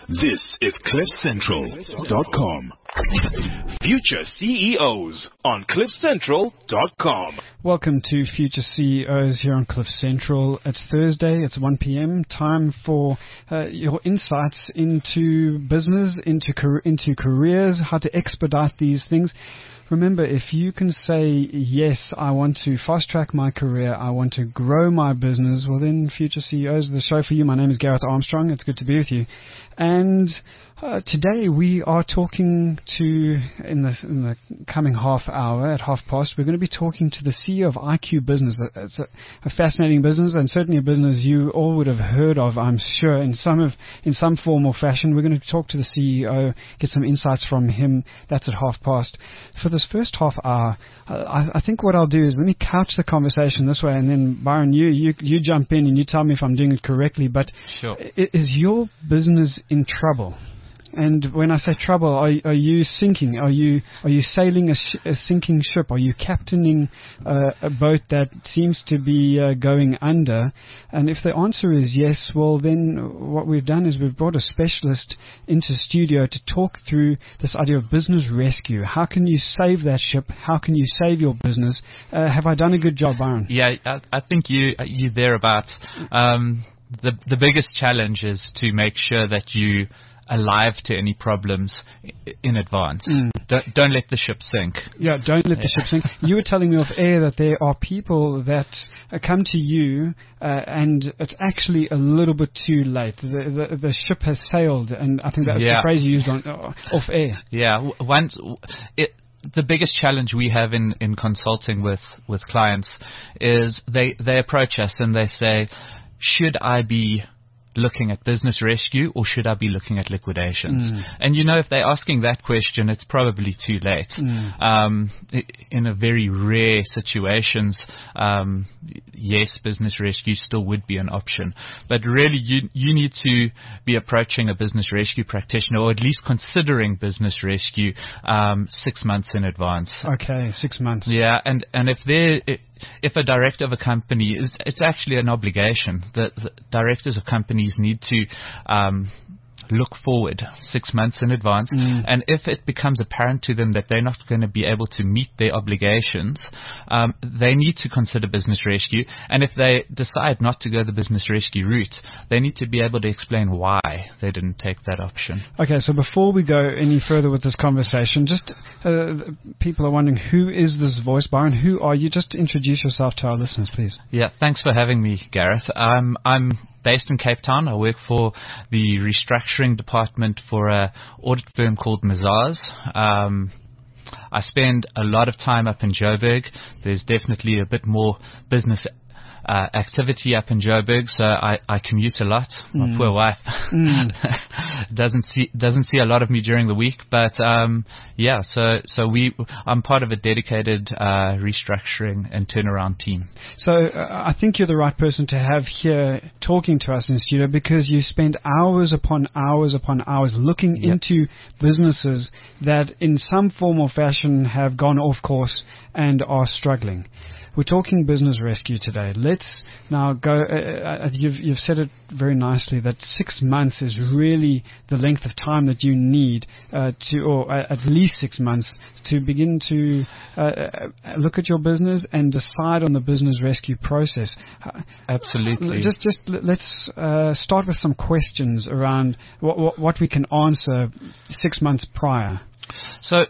This is CliffCentral.com. Future CEOs on CliffCentral.com. Welcome to Future CEOs here on Cliff Central. It's Thursday, it's 1 p.m. Time for your insights into business, into careers, how to expedite these things. Remember, if you can say, yes, I want to fast track my career, I want to grow my business, well then Future CEOs is the show for you. My name is Gareth Armstrong. It's good to be with you. And today we are talking to, in the coming half hour at 12:30, we're going to be talking to the CEO of IQ Business. It's a fascinating business, and certainly a business you all would have heard of, I'm sure, in some form or fashion. We're going to talk to the CEO, get some insights from him. That's at 12:30. For this first half hour, I think what I'll do is let me couch the conversation this way, and then Byron, you jump in and you tell me if I'm doing it correctly. But sure. Is your business in trouble? And when I say trouble, are you sinking? Are you sailing a sinking ship? Are you captaining a boat that seems to be going under? And if the answer is yes, well then what we've done is we've brought a specialist into studio to talk through this idea of business rescue. How can you save that ship? How can you save your business? Have I done a good job, Byron? Yeah, I think you thereabouts. The biggest challenge is to make sure that you alive to any problems in advance. Don't let the ship sink. Yeah, don't let the ship sink. You were telling me off air that there are people that come to you and it's actually a little bit too late. The ship has sailed, and I think that's the phrase you used off air. Yeah, the biggest challenge we have in consulting with clients is they approach us and they say, should I be looking at business rescue or should I be looking at liquidations? And if they're asking that question, it's probably too late. In a very rare situations, yes, business rescue still would be an option. But really, you need to be approaching a business rescue practitioner, or at least considering business rescue 6 months in advance. Okay, 6 months. Yeah, and if a director of a company, it's actually an obligation. The directors of companies need to look forward 6 months in advance. And if it becomes apparent to them that they're not going to be able to meet their obligations, they need to consider business rescue. And if they decide not to go the business rescue route, they need to be able to explain why they didn't take that option. Okay, so before we go any further with this conversation, just people are wondering, who is this voice, Byron? Who are you? Just introduce yourself to our listeners, please. Yeah, thanks for having me, Gareth. I'm based in Cape Town. I work for the restructuring department for an audit firm called Mazars. I spend a lot of time up in Joburg. There's definitely a bit more business activity up in Joburg, so I commute a lot. My poor wife doesn't see a lot of me during the week, but I'm part of a dedicated restructuring and turnaround team. So I think you're the right person to have here talking to us in studio, because you spend hours upon hours upon hours looking into businesses that in some form or fashion have gone off course and are struggling. We're talking business rescue today. Let's now go. You've said it very nicely that 6 months is really the length of time that you need or at least 6 months to begin to look at your business and decide on the business rescue process. Absolutely. Just let's start with some questions around what we can answer 6 months prior. So.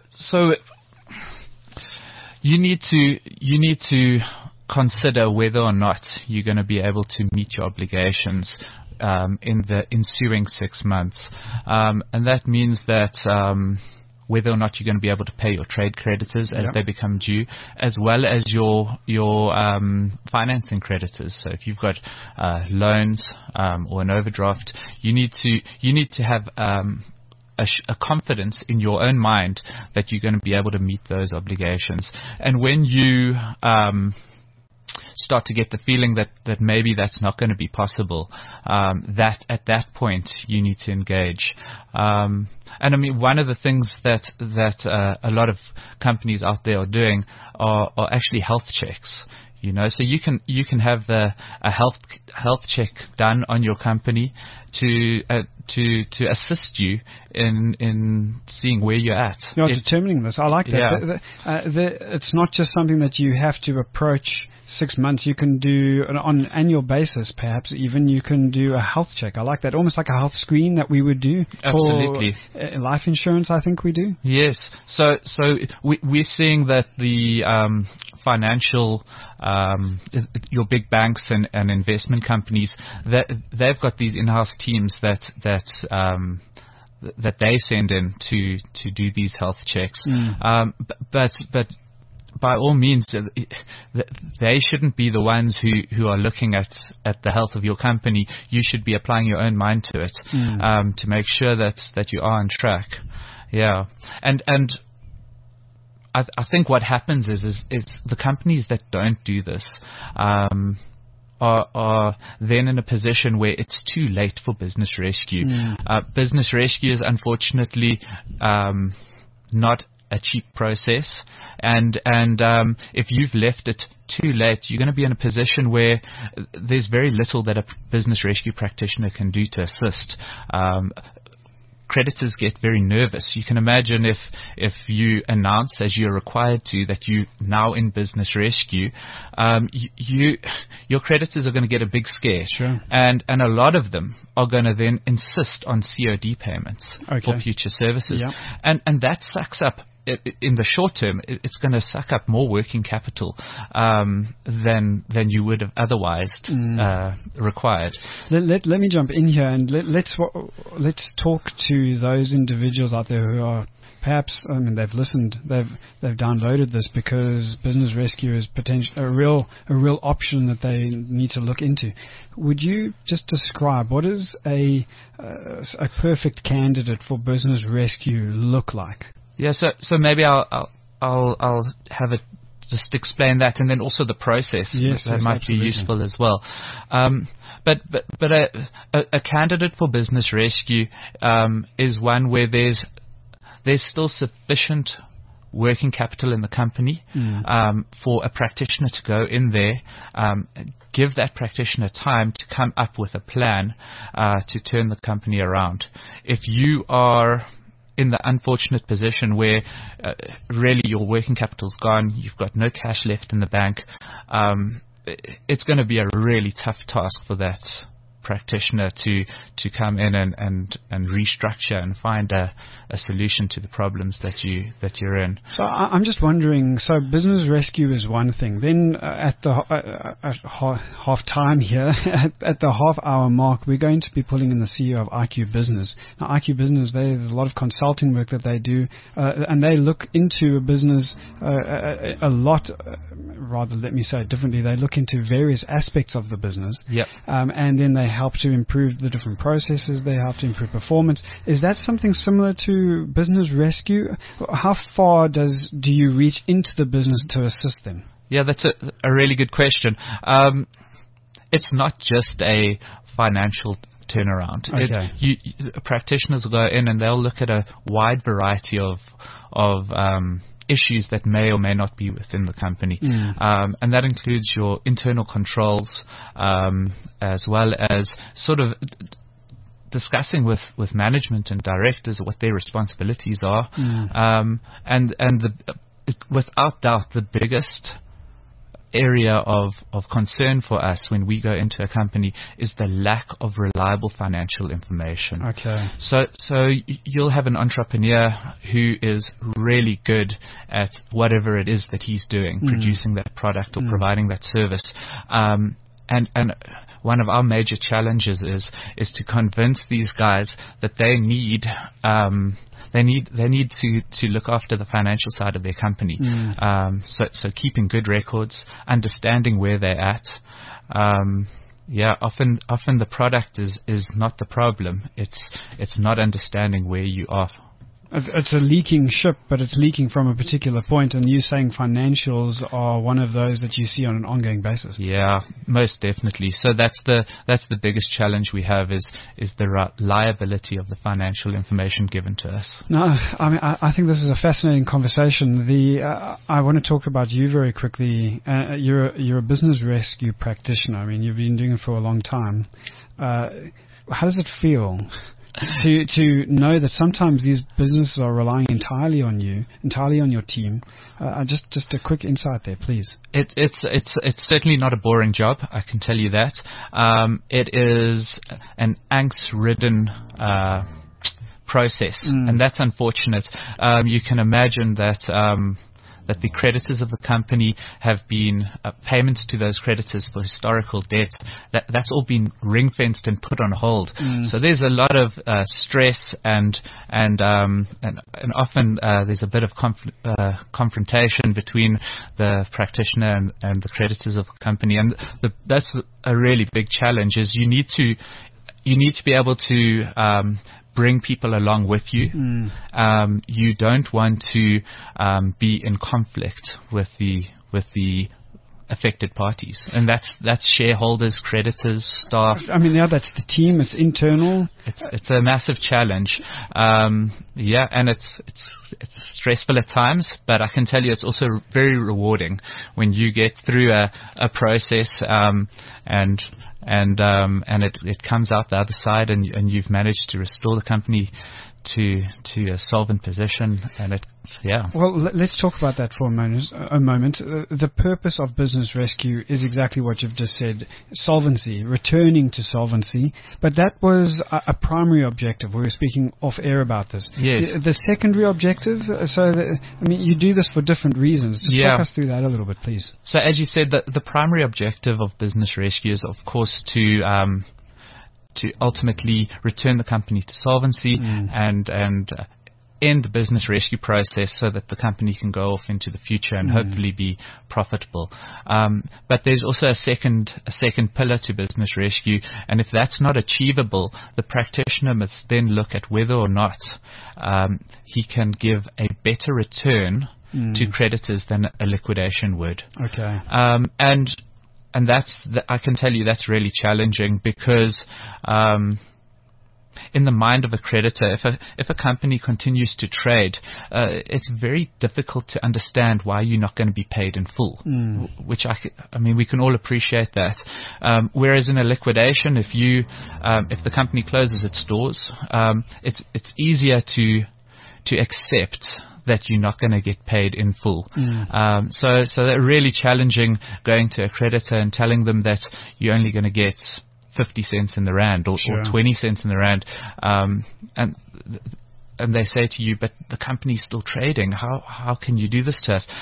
You need to consider whether or not you're going to be able to meet your obligations in the ensuing 6 months, and that means that whether or not you're going to be able to pay your trade creditors as they become due, as well as your financing creditors. So if you've got loans or an overdraft, you need to have a confidence in your own mind that you're going to be able to meet those obligations. And when you start to get the feeling that maybe that's not going to be possible, that at that point you need to engage. And I mean, one of the things that a lot of companies out there are doing are actually health checks. So you can have a health check done on your company to assist you in seeing where you're at. You're determining this. I like that. Yeah. It's not just something that you have to approach 6 months. You can do on an annual basis, perhaps even you can do a health check. I like that. Almost like a health screen that we would do. Absolutely. For life insurance, I think we do. Yes. So we're seeing that the financial, your big banks and investment companies, that they've got these in-house teams that they send in to do these health checks. But by all means, they shouldn't be the ones who are looking at the health of your company. You should be applying your own mind to it to make sure that you are on track. Yeah, and I think what happens is the companies that don't do this are then in a position where it's too late for business rescue. Business rescue is unfortunately not a cheap process, and if you've left it too late, you're going to be in a position where there's very little that a business rescue practitioner can do to assist. Creditors get very nervous. You can imagine if you announce, as you're required to, that you're now in business rescue, your creditors are going to get a big scare. Sure. And a lot of them are going to then insist on COD payments for future services. Yeah. And that sucks up, in the short term, it's going to suck up more working capital than you would have otherwise required. Let me jump in here and let's talk to those individuals out there who are perhaps, they've listened, they've downloaded this because business rescue is a real option that they need to look into. Would you just describe what does a perfect candidate for business rescue look like? Yeah, so maybe I'll have it just explain that, and then also the process. Yes, that might absolutely be useful as well. But a candidate for business rescue is one where there's still sufficient working capital in the company for a practitioner to go in there, give that practitioner time to come up with a plan to turn the company around. If you are in the unfortunate position where really your working capital's gone, you've got no cash left in the bank, it's going to be a really tough task for that practitioner to come in and restructure and find a solution to the problems that you're in. So I'm just wondering, so business rescue is one thing. Then at half time here, at the half hour mark, we're going to be pulling in the CEO of IQ Business. Now IQ Business, there's a lot of consulting work that they do, and they look into a business a lot, rather let me say it differently, they look into various aspects of the business. Yep. And then they help to improve the different processes, they help to improve performance. Is that something similar to business rescue? How far do you reach into the business to assist them? Yeah, that's a really good question. It's not just a financial turnaround. Okay. Practitioners will go in and they'll look at a wide variety of issues that may or may not be within the company. And that includes your internal controls, as well as sort of discussing with management and directors what their responsibilities are. And without doubt, the biggest area of concern for us when we go into a company is the lack of reliable financial information. Okay. So you'll have an entrepreneur who is really good at whatever it is that he's doing, producing that product or providing that service. And one of our major challenges is to convince these guys that they need to look after the financial side of their company. So keeping good records, understanding where they're at. Often the product is not the problem. It's not understanding where you are It's a leaking ship, but it's leaking from a particular point, and you're saying financials are one of those that you see on an ongoing basis. Yeah, most definitely. So that's the biggest challenge we have is the reliability of the financial information given to us. No, I mean, I think this is a fascinating conversation. I want to talk about you very quickly. You're a business rescue practitioner. I mean, you've been doing it for a long time. How does it feel to know that sometimes these businesses are relying entirely on you, entirely on your team? Just a quick insight there, please. It's certainly not a boring job, I can tell you that. It is an angst-ridden process, and that's unfortunate. You can imagine that the creditors of the company have been payments to those creditors for historical debt. That's all been ring-fenced and put on hold. So there's a lot of stress and often there's a bit of confrontation between the practitioner and the creditors of the company. And that's a really big challenge. Is you need to be able to bring people along with you. You don't want to be in conflict with the affected parties, and that's shareholders, creditors, staff. I mean, that's the team. It's internal. It's a massive challenge. And it's stressful at times, but I can tell you it's also very rewarding when you get through a process and it comes out the other side, and you've managed to restore the company to a solvent position, and Well, let's talk about that for a moment. The purpose of Business Rescue is exactly what you've just said: solvency, returning to solvency. But that was a primary objective. We were speaking off air about this. Yes. The secondary objective. You do this for different reasons. Just talk us through that a little bit, please. So, as you said, the primary objective of Business Rescue is, of course, to ultimately return the company to solvency and end the business rescue process so that the company can go off into the future and hopefully be profitable. But there's also a second pillar to business rescue, and if that's not achievable, the practitioner must then look at whether or not he can give a better return to creditors than a liquidation would. Okay. And I can tell you that's really challenging because in the mind of a creditor, if a company continues to trade, it's very difficult to understand why you're not going to be paid in full. Which we can all appreciate that. Whereas in a liquidation, if the company closes its doors, it's easier to accept that you're not going to get paid in full. So they're really challenging going to a creditor and telling them that you're only going to get 50 cents in the rand or 20 cents in the rand. And they say to you, but the company's still trading. How can you do this to us?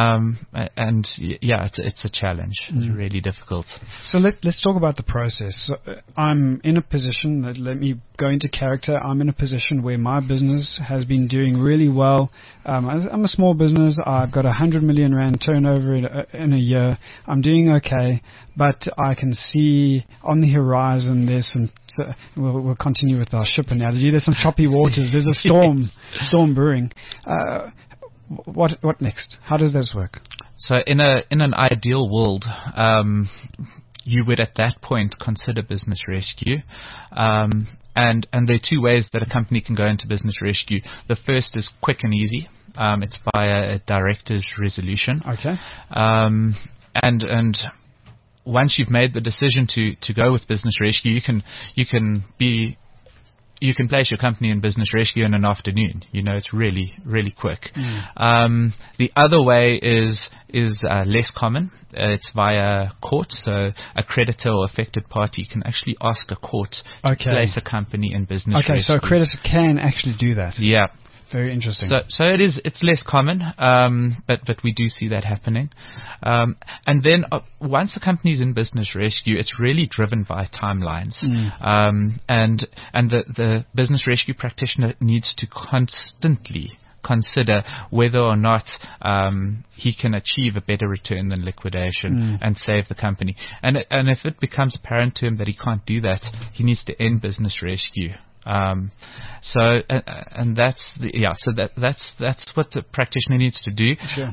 It's a challenge. It's really difficult. So let's talk about the process. I'm in a position let me go into character. I'm in a position where my business has been doing really well. I'm a small business. I've got 100 million rand turnover in a year. I'm doing okay, but I can see on the horizon there's some. We'll continue with our ship analogy. There's some choppy waters. There's a storm brewing. What next? How does this work? So in an ideal world, you would at that point consider business rescue. And there are two ways that a company can go into business rescue. The first is quick and easy. It's by a director's resolution. Okay. And once you've made the decision to go with business rescue, you can place your company in business rescue in an afternoon. It's really, really quick. The other way is less common. It's via court. So a creditor or affected party can actually ask a court to place a company in business rescue. So a creditor can actually do that. Yeah. Very interesting. So it's less common, but we do see that happening. And then once a company is in business rescue, it's really driven by timelines. And the business rescue practitioner needs to constantly consider whether or not he can achieve a better return than liquidation and save the company. And if it becomes apparent to him that he can't do that, he needs to end business rescue And that's that's what the practitioner needs to do. Sure.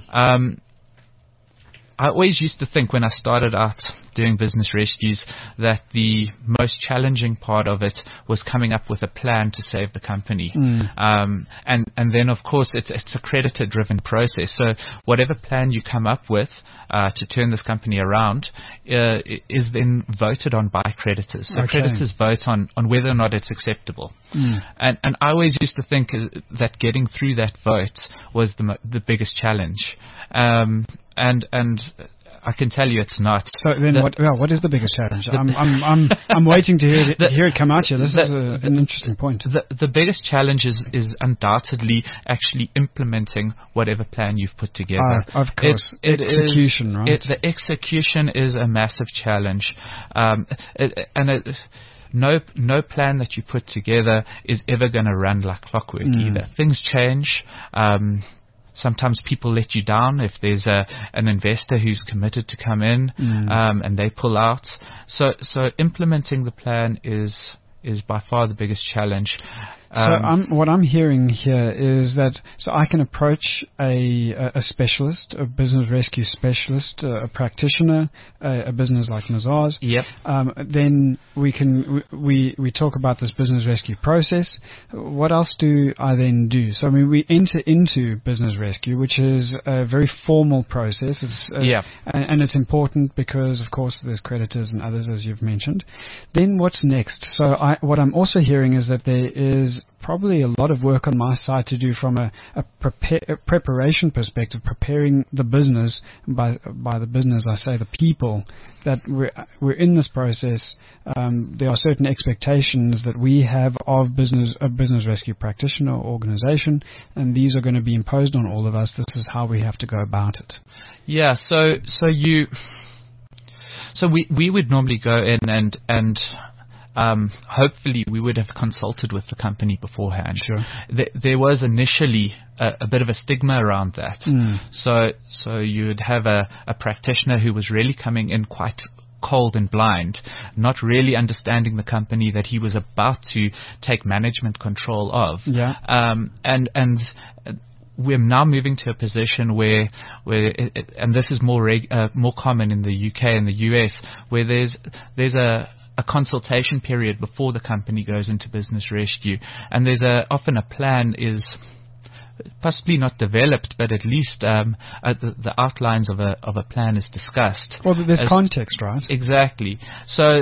I always used to think when I started out doing business rescues that the most challenging part of it was coming up with a plan to save the company. And then of course it's a creditor driven process. So whatever plan you come up with to turn this company around is then voted on by creditors. So creditors vote on whether or not it's acceptable. And I always used to think that getting through that vote was the biggest challenge. And I can tell you it's not. So then, what is the biggest challenge? I'm waiting to hear it come out here. This is an interesting point. The biggest challenge is undoubtedly actually implementing whatever plan you've put together. Of course, execution, right? The execution is a massive challenge, no plan that you put together is ever going to run like clockwork either. Things change. Sometimes people let you down if there's an investor who's committed to come in and they pull out. So implementing the plan is by far the biggest challenge. What I'm hearing here is that I can approach a specialist, a business rescue specialist, a practitioner, a business like Mazars. Yep. Then we talk about this business rescue process. What else do I then do? So we enter into business rescue, which is a very formal process. It's and it's important because of course there's creditors and others, as you've mentioned. Then what's next? So what I'm also hearing is that there is probably a lot of work on my side to do from a preparation perspective, preparing the business. By the business, I say the people that we're in this process. There are certain expectations that we have of a business rescue practitioner or organization, and these are going to be imposed on all of us. This is how we have to go about it. Yeah. So we would normally go in and hopefully we would have consulted with the company beforehand. Sure. There was initially a bit of a stigma around that. So you would have a practitioner who was really coming in quite cold and blind, not really understanding the company that he was about to take management control of. Yeah. And we're now moving to a position where and this is more common in the UK and the US, where there's a consultation period before the company goes into business rescue, and there's often a plan is possibly not developed, but at least the outlines of a plan is discussed. Well, there's context, right? Exactly. So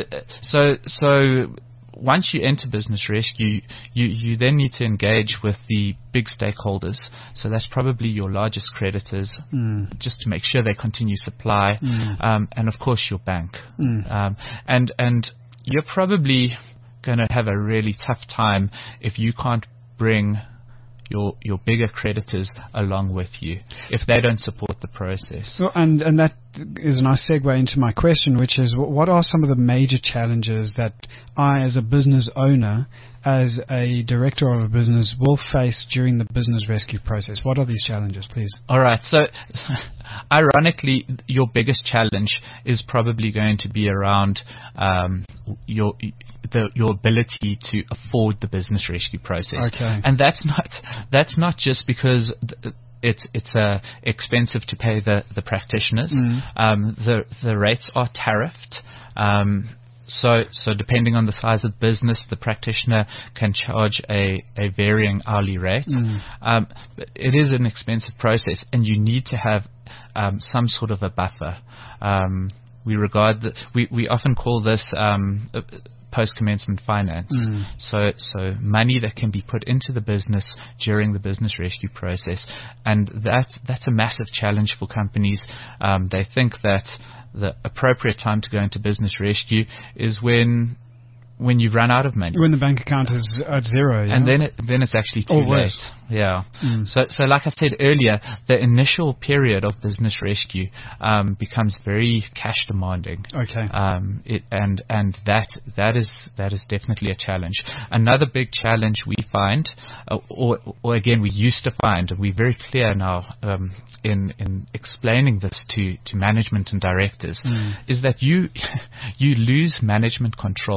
once you enter business rescue, you then need to engage with the big stakeholders. So that's probably your largest creditors, just to make sure they continue supply, and of course your bank. And you're probably going to have a really tough time if you can't bring your bigger creditors along with you, if they don't support the process. So, and that is a nice segue into my question, which is, what are some of the major challenges that I, as a business owner, as a director of a business, will face during the business rescue process? What are these challenges, please? All right. So, ironically, your biggest challenge is probably going to be around your ability to afford the business rescue process. Okay. And that's not just because it's expensive to pay the practitioners. The rates are tariffed. So depending on the size of the business, the practitioner can charge a varying hourly rate. It is an expensive process, and you need to have some sort of a buffer. We often call this post-commencement finance. So money that can be put into the business during the business rescue process, and that's a massive challenge for companies. They think that the appropriate time to go into business rescue is when you've run out of money, when the bank account is at zero, and then it's actually too late. Yeah. So like I said earlier, the initial period of business rescue becomes very cash demanding. Okay. And that is definitely a challenge. Another big challenge we find, or again we used to find, and we're very clear now in explaining this to management and directors, is that you lose management control of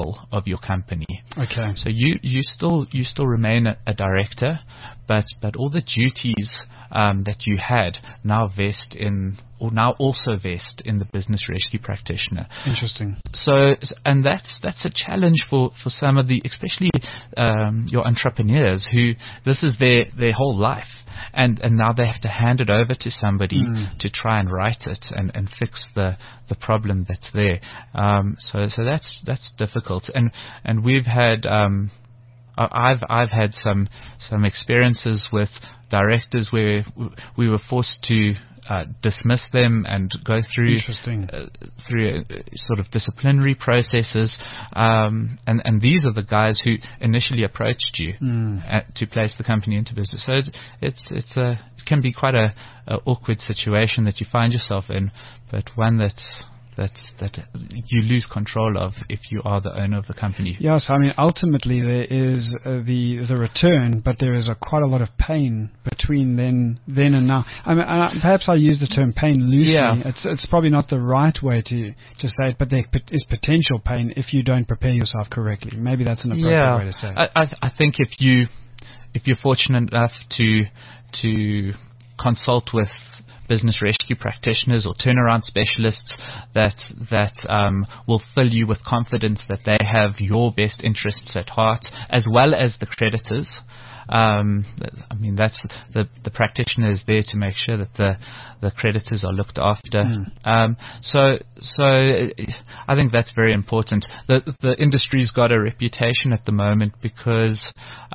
your company. Okay. So you still remain a director, but all the duties that you had now also vest in the business rescue practitioner. Interesting. So, and that's a challenge for some of the, especially your entrepreneurs who this is their whole life. And now they have to hand it over to somebody to try and right it and fix the problem that's there. So that's difficult. And we've had I've had some experiences with directors where we were forced to dismiss them and go through sort of disciplinary processes, and these are the guys who initially approached you to place the company into business. So it can be quite a awkward situation that you find yourself in, but one that you lose control of if you are the owner of the company. Yes, I mean, ultimately there is the return, but there is quite a lot of pain between then and now. I mean, perhaps I use the term pain loosely. Yeah. It's probably not the right way to say it, but there is potential pain if you don't prepare yourself correctly. Maybe that's an appropriate way to say it. I think if you're fortunate enough to consult with business rescue practitioners or turnaround specialists that will fill you with confidence that they have your best interests at heart, as well as the creditors. I mean, that's the practitioner is there to make sure that the creditors are looked after. So I think that's very important. The industry's got a reputation at the moment because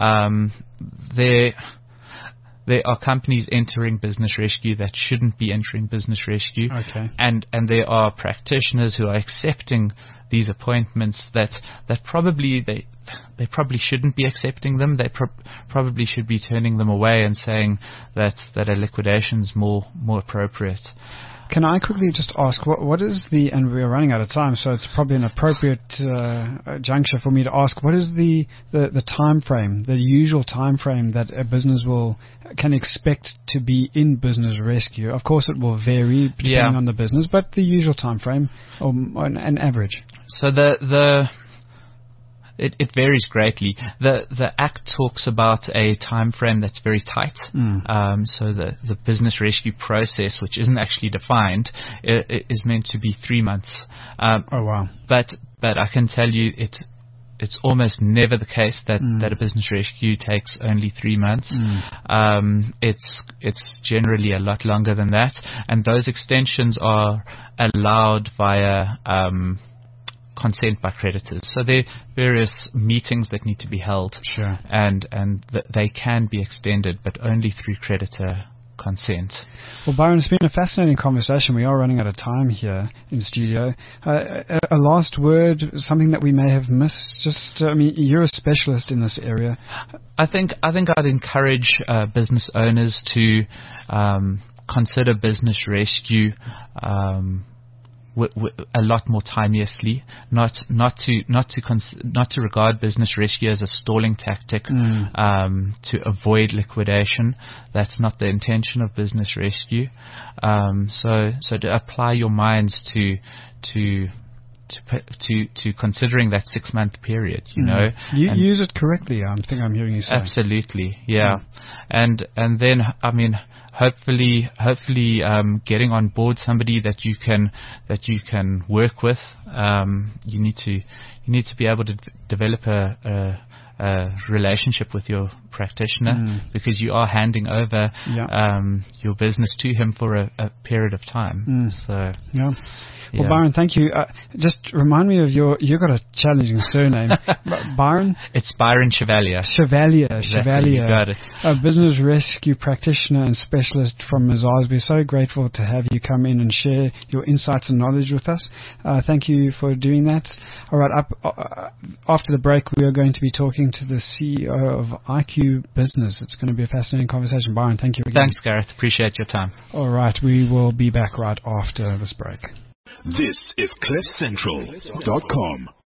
there are companies entering business rescue that shouldn't be entering business rescue. Okay. And there are practitioners who are accepting these appointments that probably they probably shouldn't be accepting them. They probably should be turning them away and saying that a liquidation is more appropriate. Can I quickly just ask, what is and we're running out of time, so it's probably an appropriate juncture for me to ask, what is the time frame, the usual time frame that a business can expect to be in business rescue? Of course, it will vary depending on the business, but the usual time frame, or an average. So it varies greatly. The Act talks about a time frame that's very tight. So the business rescue process, which isn't actually defined, is meant to be 3 months. Oh wow! But I can tell you it's almost never the case that a business rescue takes only 3 months. It's generally a lot longer than that, and those extensions are allowed via consent by creditors. So there are various meetings that need to be held. Sure. And they can be extended, but only through creditor consent. Well, Byron, it's been a fascinating conversation. We are running out of time here in studio. A last word, something that we may have missed. Just, I mean, you're a specialist in this area. I think I'd encourage business owners to consider business rescue a lot more timeously, not to regard business rescue as a stalling tactic to avoid liquidation. That's not the intention of business rescue. So to apply your minds to considering that 6 month period, you know, use it correctly. I think I'm hearing you say. Absolutely, yeah. And then, I mean, hopefully, getting on board somebody that you can work with. You need to be able to develop a relationship with your practitioner because you are handing over your business to him for a period of time. So yeah. Well, Byron, thank you. Just remind me of you've got a challenging surname. Byron? It's Byron Chevalier. Chevalier. You got it. A business rescue practitioner and specialist from Mazars. We're so grateful to have you come in and share your insights and knowledge with us. Thank you for doing that. All right, after the break, we are going to be talking to the CEO of IQ Business. It's going to be a fascinating conversation. Byron, thank you again. Thanks, Gareth. Appreciate your time. All right, we will be back right after this break. This is CliffCentral.com.